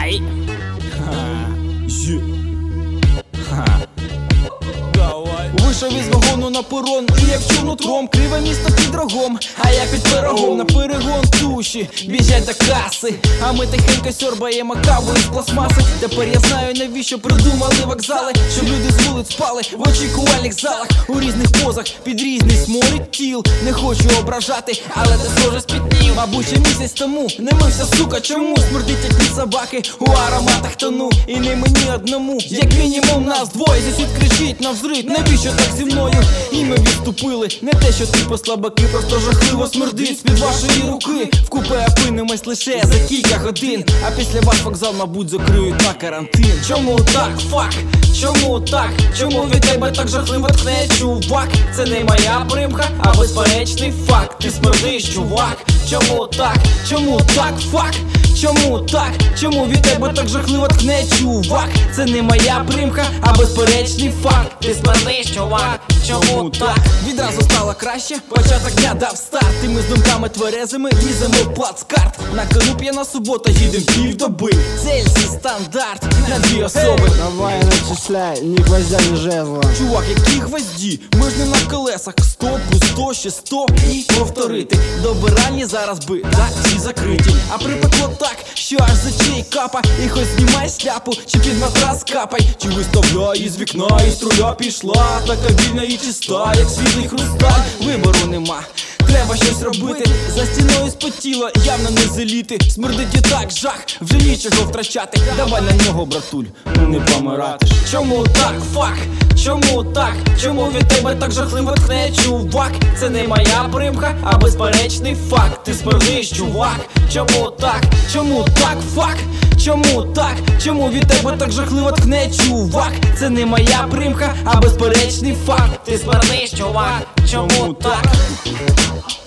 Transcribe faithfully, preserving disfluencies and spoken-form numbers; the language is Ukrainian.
Ай! Вийшов із вагону на перон, і як чув нутром, криве місто під рогом, а я під пирогом на перегон туші біжать до каси, а ми тихенько сьорбаємо каву із пластмаси. Тепер я знаю, навіщо придумали вокзали, щоб люди з вулиць спали в очікувальних залах, у різних позах, під різний сморід тіл. Не хочу ображати, але ти схоже спітнів. Мабуть, ще місяць тому не мився, сука, чому? Смердить, як ті собаки, у ароматах тону. І не мені одному, як мінімум нас двоє. Зі кричить навзрит, навіщо так зі мною? І ми відступили, не те, що типу слабаки, просто жахливо смердить з-під вашої руки. В купе опинимось лише за кілька годин, а після вас вокзал, мабуть, закриють на карантин. Чому так, фак? Чому так? Чому від тебе так жахливо тхне, чувак? Це не моя примха, а безперечний факт. Ти смердиш, чувак. Чому так? Чому так, фак? Чому так? Чому від тебе так жахливо тхне, чувак? Це не моя примха, а безперечний факт. Ти смердиш, чувак. Чому так? Відразу стало краще, початок дня дав старт. І ми з думками тверезими ліземо в плацкарт. На кону п'яна субота, їдем півдоби. Цельсій стандарт на дві особи. Давай начисляй, ні гвоздя, ні жезла. Чувак, які гвозді? Ми ж не на колесах. Сто плюс сто, ще сто і повторити. Добиральні зараз би, так, всі закриті. А припекло так, що аж з очей капа. І хоч знімай шляпу, чи під матрас капай, чи виставляй із вікна, і струя пішла. Така вільна і чиста, як світлий хрусталь. Вибору нема, треба щось робити. За стіною спотіло, явно не заліти. Смердить і так жах, вже нічого втрачати. Давай на нього, братуль, ну не помирати. Чому так, фак? Чому так? Чому від тебе так жахливо тхне, чувак? Це не моя примха, а безперечний факт. Ти смердиш, чувак. Чому так? Чому так, фак? Чому так? Чому від тебе так жахливо тхне, чувак? Це не моя примха, а безперечний факт. Ти смердиш, чувак. Чому так?